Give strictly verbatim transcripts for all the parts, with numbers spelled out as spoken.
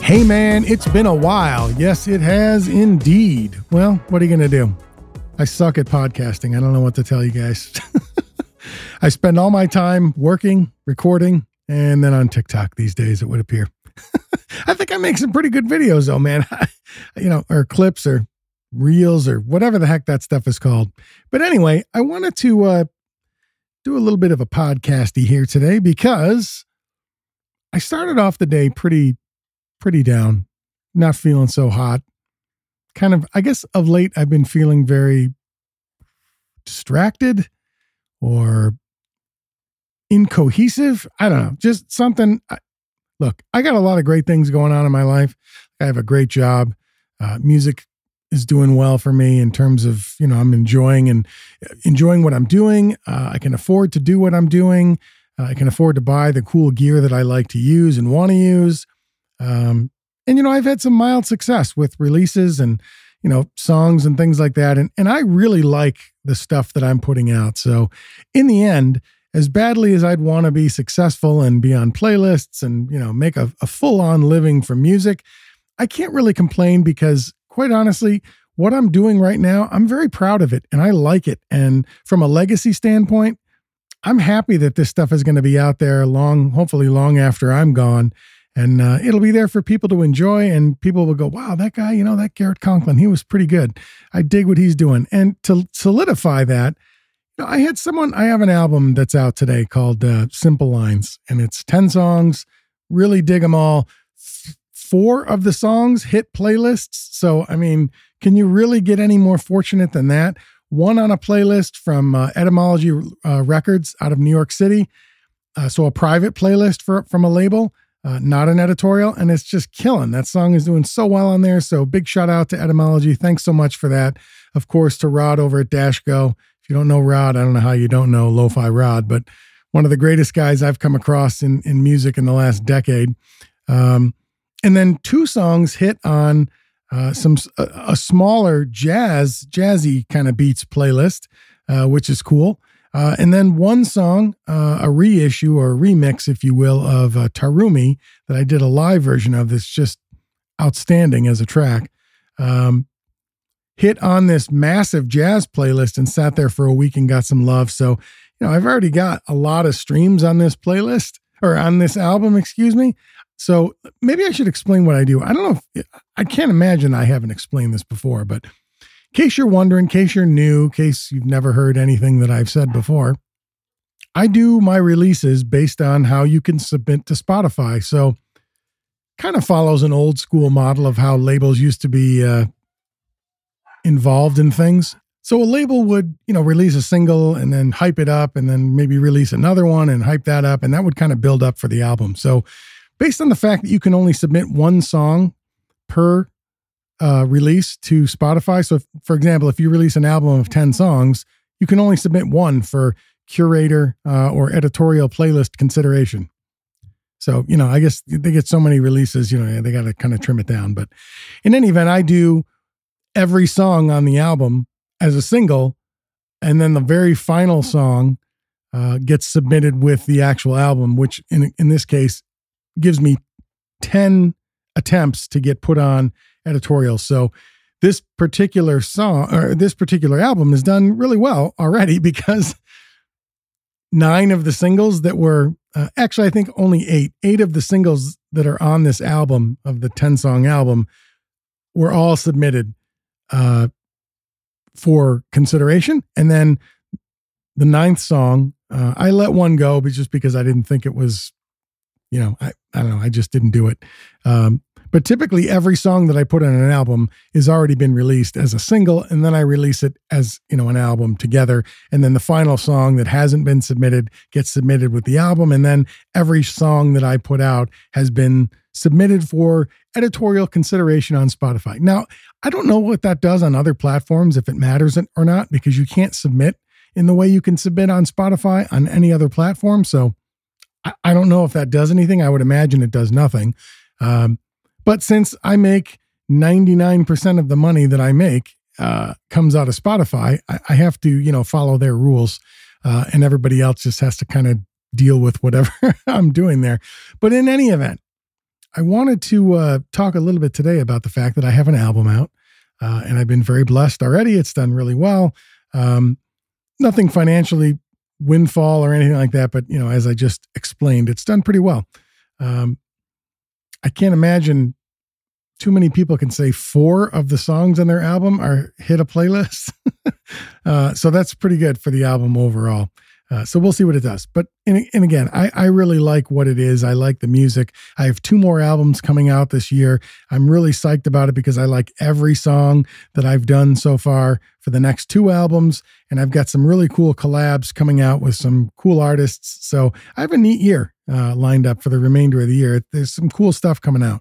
Hey man, it's been a while. Yes, it has indeed. Well, what are you going to do? I suck at podcasting. I don't know what to tell you guys. I spend all my time working, recording, and then on TikTok these days, it would appear. I think I make some pretty good videos though, man. You know, or clips or reels or whatever the heck that stuff is called. But anyway, I wanted to uh, do a little bit of a podcasty here today because I started off the day pretty pretty down, not feeling so hot. Kind of, I guess of late, I've been feeling very distracted or incohesive. I don't know, just something. Look, I got a lot of great things going on in my life. I have a great job. Uh, music is doing well for me in terms of, you know, I'm enjoying and enjoying what I'm doing. Uh, I can afford to do what I'm doing. Uh, I can afford to buy the cool gear that I like to use and want to use. Um, and, you know, I've had some mild success with releases and, you know, songs and things like that. And, and I really like the stuff that I'm putting out. So in the end, as badly as I'd want to be successful and be on playlists and, you know, make a, a full on living from music, I can't really complain because quite honestly, what I'm doing right now, I'm very proud of it and I like it. And from a legacy standpoint, I'm happy that this stuff is going to be out there long, hopefully long after I'm gone. And uh, it'll be there for people to enjoy and people will go, wow, that guy, you know, that Garrett Conklin, he was pretty good. I dig what he's doing. And to solidify that, you know, I had someone, I have an album that's out today called uh, Simple Lines, and it's ten songs, really dig them all. F- four of the songs hit playlists. So, I mean, can you really get any more fortunate than that? One on a playlist from uh, Etymology uh, Records out of New York City. Uh, so a private playlist for from a label. Uh, not an editorial, and it's just killing. That song is doing so well on there. So big shout out to Etymology. Thanks so much for that. Of course, to Rod over at Dashgo. If you don't know Rod, I don't know how you don't know Lo-Fi Rod, but one of the greatest guys I've come across in, in music in the last decade. Um, and then two songs hit on uh, some a, a smaller jazz, jazzy kind of beats playlist, uh, which is cool. Uh, and then one song, uh, a reissue or a remix, if you will, of uh, Tarumi that I did a live version of that's just outstanding as a track, um, hit on this massive jazz playlist and sat there for a week and got some love. So, you know, I've already got a lot of streams on this playlist or on this album, excuse me. So maybe I should explain what I do. I don't know if I can't imagine I haven't explained this before, but in case you're wondering, in case you're new, in case you've never heard anything that I've said before, I do my releases based on how you can submit to Spotify. So kind of follows an old school model of how labels used to be uh, involved in things. So a label would, you know, release a single and then hype it up and then maybe release another one and hype that up. And that would kind of build up for the album. So based on the fact that you can only submit one song per Uh, release to Spotify. So if, for example, if you release an album of ten songs, you can only submit one for curator uh, or editorial playlist consideration. So, you know, I guess they get so many releases, you know, they got to kind of trim it down. But in any event, I do every song on the album as a single. And then the very final song uh, gets submitted with the actual album, which in, in this case gives me ten attempts to get put on editorial. So this particular song or this particular album has done really well already because nine of the singles that were uh, actually, I think only eight, eight of the singles that are on this album of the ten song album were all submitted uh, for consideration. And then the ninth song, uh, I let one go, but just because I didn't think it was, you know, I, I don't know. I just didn't do it. Um, But typically every song that I put on an album has already been released as a single, and then I release it as, you know, an album together. And then the final song that hasn't been submitted gets submitted with the album. And then every song that I put out has been submitted for editorial consideration on Spotify. Now, I don't know what that does on other platforms, if it matters or not, because you can't submit in the way you can submit on Spotify on any other platform. So I, I don't know if that does anything. I would imagine it does nothing. Um, But since I make ninety-nine percent of the money that I make uh, comes out of Spotify, I, I have to, you know, follow their rules uh, and everybody else just has to kind of deal with whatever I'm doing there. But in any event, I wanted to uh, talk a little bit today about the fact that I have an album out, uh, and I've been very blessed already. It's done really well. Um, nothing financially windfall or anything like that, but you know, as I just explained, it's done pretty well. Um, I can't imagine too many people can say four of the songs on their album are hit a playlist. uh, so that's pretty good for the album overall. Uh, so we'll see what it does. But, and, and again, I, I really like what it is. I like the music. I have two more albums coming out this year. I'm really psyched about it because I like every song that I've done so far for the next two albums. And I've got some really cool collabs coming out with some cool artists. So I have a neat year uh, lined up for the remainder of the year. There's some cool stuff coming out.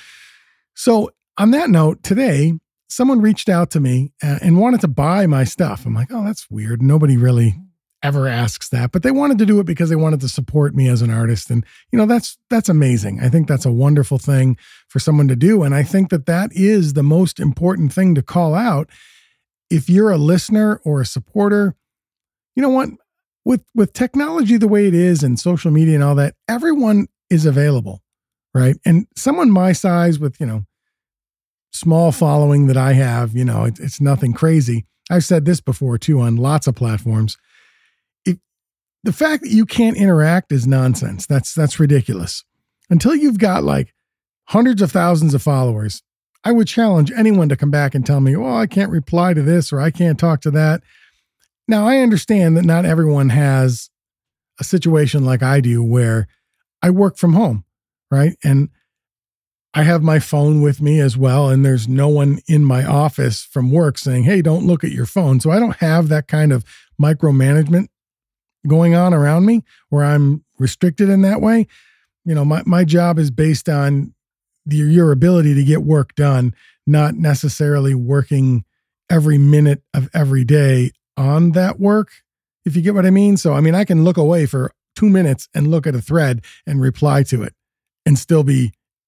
So on that note, today, someone reached out to me uh, and wanted to buy my stuff. I'm like, oh, that's weird. Nobody really ever asks that, but they wanted to do it because they wanted to support me as an artist. And, you know, that's, that's amazing. I think that's a wonderful thing for someone to do. And I think that that is the most important thing to call out. If you're a listener or a supporter, you know what, with, with technology, the way it is and social media and all that, everyone is available, right? And someone my size with, you know, small following that I have, you know, it, it's nothing crazy. I've said this before too, on lots of platforms. The fact that you can't interact is nonsense. That's, that's ridiculous. Until you've got like hundreds of thousands of followers, I would challenge anyone to come back and tell me, well, I can't reply to this or I can't talk to that. Now, I understand that not everyone has a situation like I do where I work from home, right? And I have my phone with me as well. And there's no one in my office from work saying, hey, don't look at your phone. So I don't have that kind of micromanagement going on around me where I'm restricted in that way. You know, my, my job is based on the, your ability to get work done, not necessarily working every minute of every day on that work, if you get what I mean. So, I mean, I can look away for two minutes and look at a thread and reply to it and still be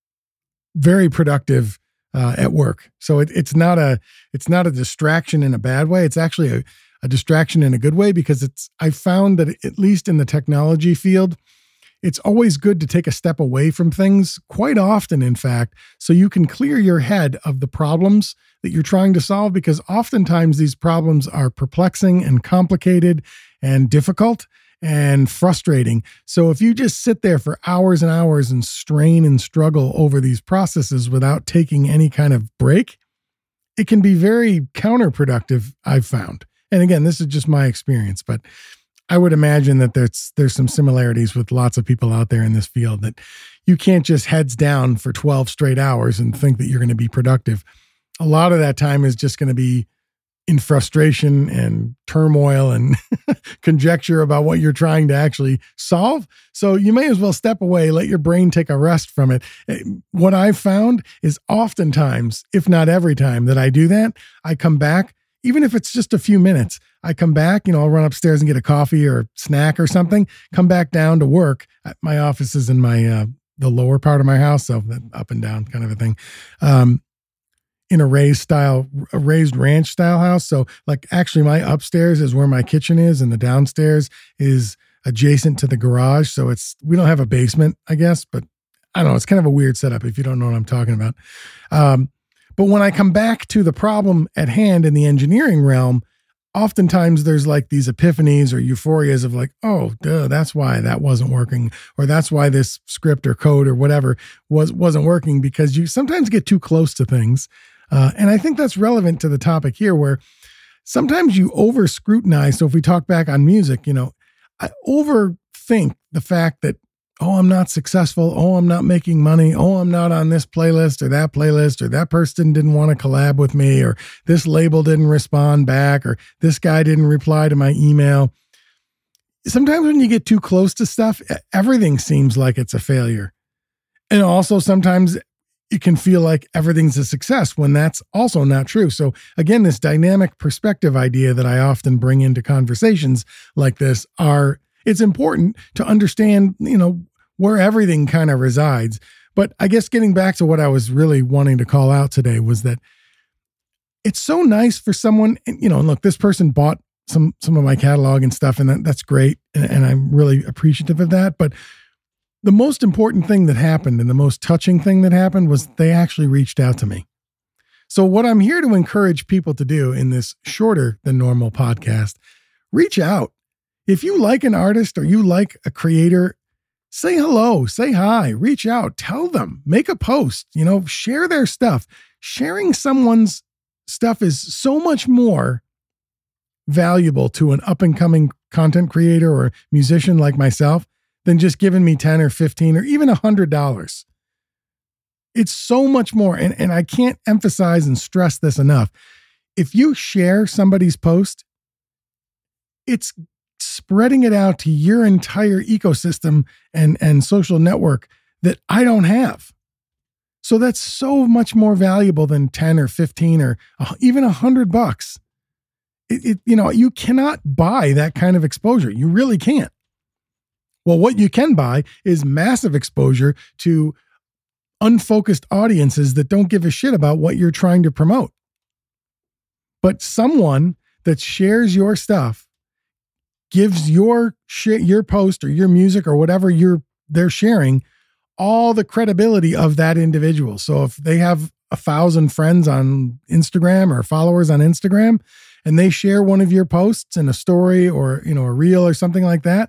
very productive uh, at work. So it, it's not a, it's not a distraction in a bad way. It's actually a, a distraction in a good way, because it's, I found that at least in the technology field, it's always good to take a step away from things, quite often, in fact, so you can clear your head of the problems that you're trying to solve, because oftentimes these problems are perplexing and complicated and difficult and frustrating. So if you just sit there for hours and hours and strain and struggle over these processes without taking any kind of break, it can be very counterproductive, I've found. And again, this is just my experience, but I would imagine that there's there's some similarities with lots of people out there in this field, that you can't just heads down for twelve straight hours and think that you're going to be productive. A lot of that time is just going to be in frustration and turmoil and conjecture about what you're trying to actually solve. So you may as well step away, let your brain take a rest from it. What I've found is oftentimes, if not every time that I do that, I come back. Even if it's just a few minutes, I come back, you know, I'll run upstairs and get a coffee or snack or something, come back down to work. My office is in my, uh, the lower part of my house. So up and down kind of a thing, um, in a raised style, a raised ranch style house. So like actually my upstairs is where my kitchen is, and the downstairs is adjacent to the garage. So it's, we don't have a basement, I guess, but I don't know. It's kind of a weird setup if you don't know what I'm talking about. Um, But when I come back to the problem at hand in the engineering realm, oftentimes there's like these epiphanies or euphorias of like, oh, duh, that's why that wasn't working, or that's why this script or code or whatever was, wasn't working, because you sometimes get too close to things. Uh, and I think that's relevant to the topic here, where sometimes you over scrutinize. So if we talk back on music, you know, I overthink the fact that, oh, I'm not successful. Oh, I'm not making money. Oh, I'm not on this playlist or that playlist, or that person didn't want to collab with me, or this label didn't respond back, or this guy didn't reply to my email. Sometimes when you get too close to stuff, everything seems like it's a failure. And also sometimes it can feel like everything's a success when that's also not true. So again, this dynamic perspective idea that I often bring into conversations like this are, it's important to understand, you know, where everything kind of resides. But I guess getting back to what I was really wanting to call out today was that it's so nice for someone, you know, and look, this person bought some, some of my catalog and stuff, and that, that's great. And, and I'm really appreciative of that. But the most important thing that happened and the most touching thing that happened was they actually reached out to me. So what I'm here to encourage people to do in this shorter than normal podcast, reach out. If you like an artist or you like a creator, say hello, say hi, reach out, tell them, make a post, you know, share their stuff. Sharing someone's stuff is so much more valuable to an up and coming content creator or musician like myself than just giving me ten or fifteen or even a hundred dollars. It's so much more. And, and I can't emphasize and stress this enough. If you share somebody's post, it's spreading it out to your entire ecosystem and, and social network that I don't have. So that's so much more valuable than ten or fifteen or even a hundred bucks. It, it, you know, you cannot buy that kind of exposure. You really can't. Well, what you can buy is massive exposure to unfocused audiences that don't give a shit about what you're trying to promote. But someone that shares your stuff gives your shit, your post or your music or whatever you're they're sharing all the credibility of that individual. So if they have a thousand friends on Instagram or followers on Instagram and they share one of your posts in a story or, you know, a reel or something like that,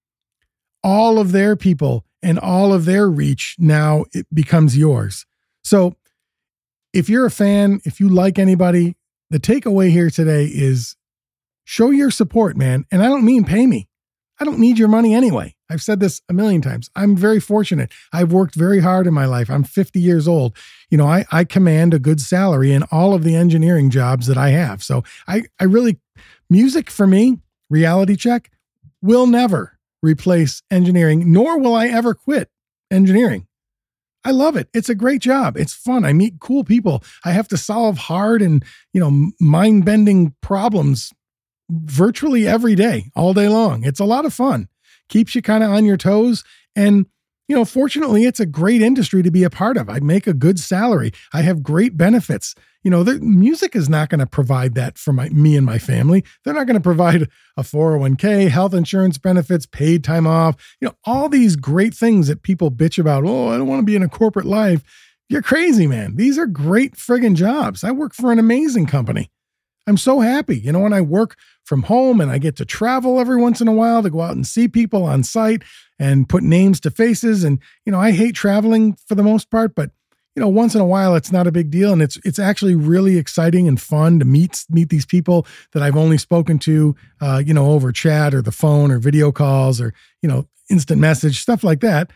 all of their people and all of their reach now it becomes yours. So if you're a fan, if you like anybody, the takeaway here today is show your support, man. And I don't mean pay me. I don't need your money anyway. I've said this a million times. I'm very fortunate. I've worked very hard in my life. I'm fifty years old. You know, I, I command a good salary in all of the engineering jobs that I have. So I, I really, music for me, reality check, will never replace engineering, nor will I ever quit engineering. I love it. It's a great job. It's fun. I meet cool people. I have to solve hard and, you know, mind-bending problems virtually every day, all day long. It's a lot of fun. Keeps you kind of on your toes. And, you know, fortunately, it's a great industry to be a part of. I make a good salary. I have great benefits. You know, the music is not going to provide that for my, me and my family. They're not going to provide a four oh one k, health insurance benefits, paid time off, you know, all these great things that people bitch about. Oh, I don't want to be in a corporate life. You're crazy, man. These are great friggin' jobs. I work for an amazing company. I'm so happy. You know, when I work from home and I get to travel every once in a while to go out and see people on site and put names to faces. And, you know, I hate traveling for the most part, but, you know, once in a while, it's not a big deal. And it's, it's actually really exciting and fun to meet, meet these people that I've only spoken to, uh, you know, over chat or the phone or video calls or, you know, instant message, stuff like that.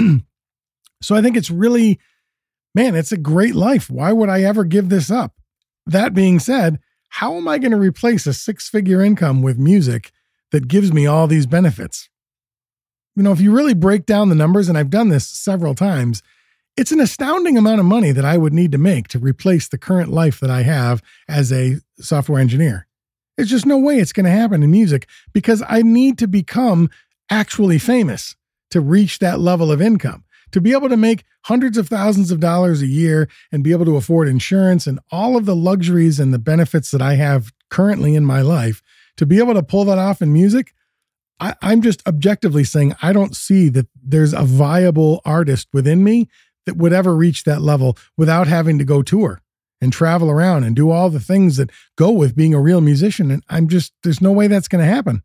So I think it's really, man, it's a great life. Why would I ever give this up? That being said, how am I going to replace a six-figure income with music that gives me all these benefits? You know, if you really break down the numbers, and I've done this several times, it's an astounding amount of money that I would need to make to replace the current life that I have as a software engineer. There's just no way it's going to happen in music because I need to become actually famous to reach that level of income. To be able to make hundreds of thousands of dollars a year and be able to afford insurance and all of the luxuries and the benefits that I have currently in my life, to be able to pull that off in music, I, I'm just objectively saying I don't see that there's a viable artist within me that would ever reach that level without having to go tour and travel around and do all the things that go with being a real musician. And I'm just, there's no way that's going to happen.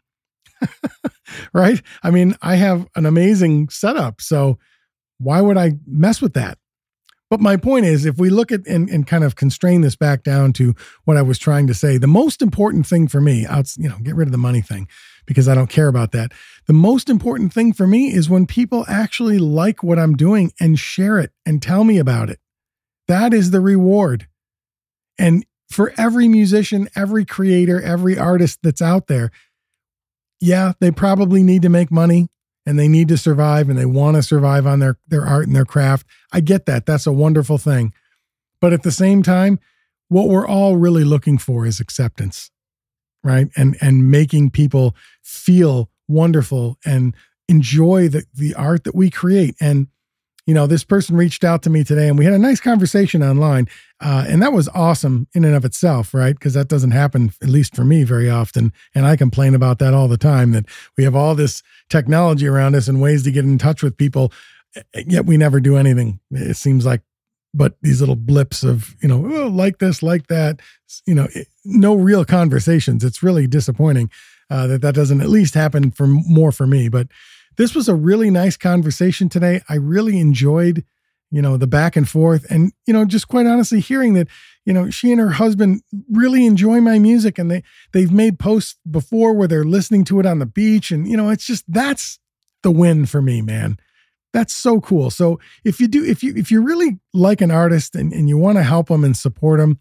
Right? I mean, I have an amazing setup. So why would I mess with that? But my point is, if we look at and, and kind of constrain this back down to what I was trying to say, the most important thing for me, outs, you know, get rid of the money thing because I don't care about that. The most important thing for me is when people actually like what I'm doing and share it and tell me about it. That is the reward. And for every musician, every creator, every artist that's out there, yeah, they probably need to make money. And they need to survive and they want to survive on their, their art and their craft. I get that. That's a wonderful thing. But at the same time, what we're all really looking for is acceptance, right? And, and making people feel wonderful and enjoy the, the art that we create. And you know, this person reached out to me today and we had a nice conversation online. Uh, and that was awesome in and of itself, right? Because that doesn't happen, at least for me, very often. And I complain about that all the time, that we have all this technology around us and ways to get in touch with people, yet we never do anything. It seems like, but these little blips of, you know, oh, like this, like that, you know, it, no real conversations. It's really disappointing uh, that that doesn't at least happen for more for me. But this was a really nice conversation today. I really enjoyed, you know, the back and forth, and, you know, just quite honestly hearing that, you know, she and her husband really enjoy my music, and they, they've made posts before where they're listening to it on the beach. And, you know, it's just, that's the win for me, man. That's so cool. So if you do, if you, if you really like an artist and, and you want to help them and support them,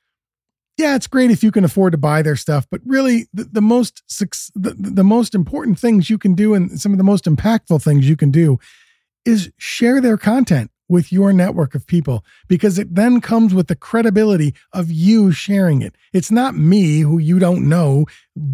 yeah, it's great if you can afford to buy their stuff, but really the, the most, the, the most important things you can do, and some of the most impactful things you can do, is share their content with your network of people, because it then comes with the credibility of you sharing it. It's not me, who you don't know,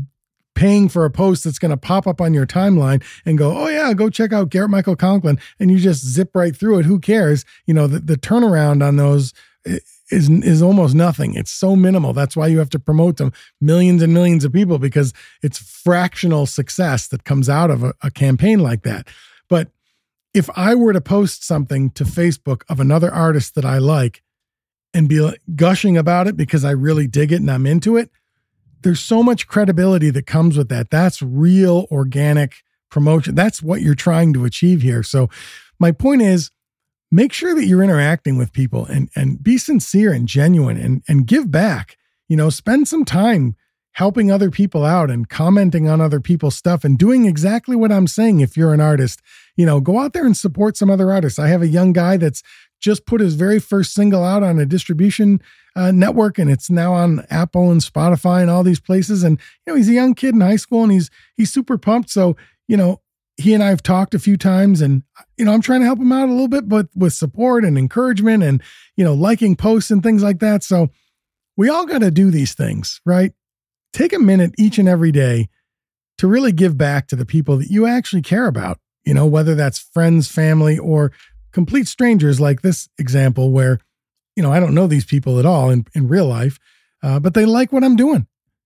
paying for a post that's going to pop up on your timeline and go, oh yeah, go check out Garrett Michael Conklin, and you just zip right through it. Who cares? You know, the, the turnaround on those is is almost nothing. It's so minimal. That's why you have to promote them millions and millions of people, because it's fractional success that comes out of a, a campaign like that. But if I were to post something to Facebook of another artist that I like and be like, gushing about it because I really dig it and I'm into it, there's so much credibility that comes with that. That's real organic promotion. That's what you're trying to achieve here. So my point is, make sure that you're interacting with people, and, and be sincere and genuine, and, and give back. You know, spend some time helping other people out and commenting on other people's stuff and doing exactly what I'm saying. If you're an artist, you know, go out there and support some other artists. I have a young guy that's just put his very first single out on a distribution uh, network, and it's now on Apple and Spotify and all these places. And, you know, he's a young kid in high school, and he's, he's super pumped. So, you know, he and I have talked a few times, and, you know, I'm trying to help him out a little bit, but with support and encouragement and, you know, liking posts and things like that. So we all got to do these things, right? Take a minute each and every day to really give back to the people that you actually care about, you know, whether that's friends, family, or complete strangers, like this example where, you know, I don't know these people at all in, in real life, uh, but they like what I'm doing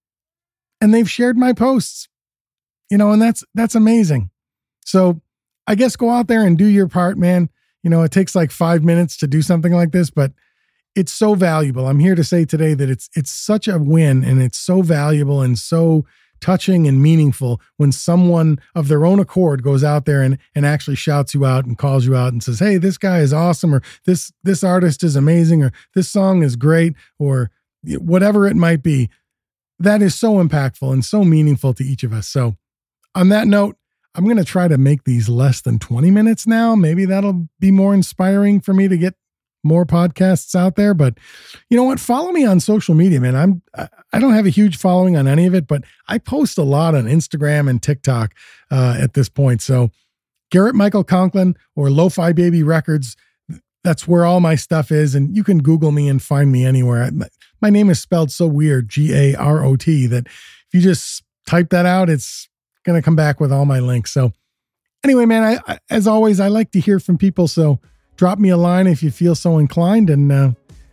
and they've shared my posts, you know, and that's, that's amazing. So I guess go out there and do your part, man. You know, it takes like five minutes to do something like this, but it's so valuable. I'm here to say today that it's, it's such a win, and it's so valuable and so touching and meaningful when someone of their own accord goes out there and, and actually shouts you out and calls you out and says, hey, this guy is awesome, or this, this artist is amazing, or this song is great, or whatever it might be. That is so impactful and so meaningful to each of us. So on that note, I'm going to try to make these less than twenty minutes now. Maybe that'll be more inspiring for me to get more podcasts out there. But you know what? Follow me on social media, man. I'm, I don't have a huge following on any of it, but I post a lot on Instagram and TikTok uh, at this point. So Garrett Michael Conklin or Lo-Fi Baby Records, that's where all my stuff is. And you can Google me and find me anywhere. My, my name is spelled so weird, G A R O T, that if you just type that out, it's going to come back with all my links. So anyway, man, I, I, as always, I like to hear from people. So drop me a line if you feel so inclined. And uh,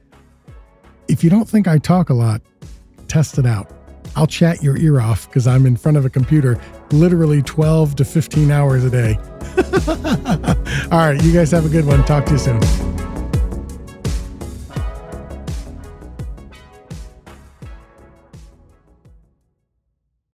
if you don't think I talk a lot, test it out. I'll chat your ear off because I'm in front of a computer literally twelve to fifteen hours a day. All right. You guys have a good one. Talk to you soon.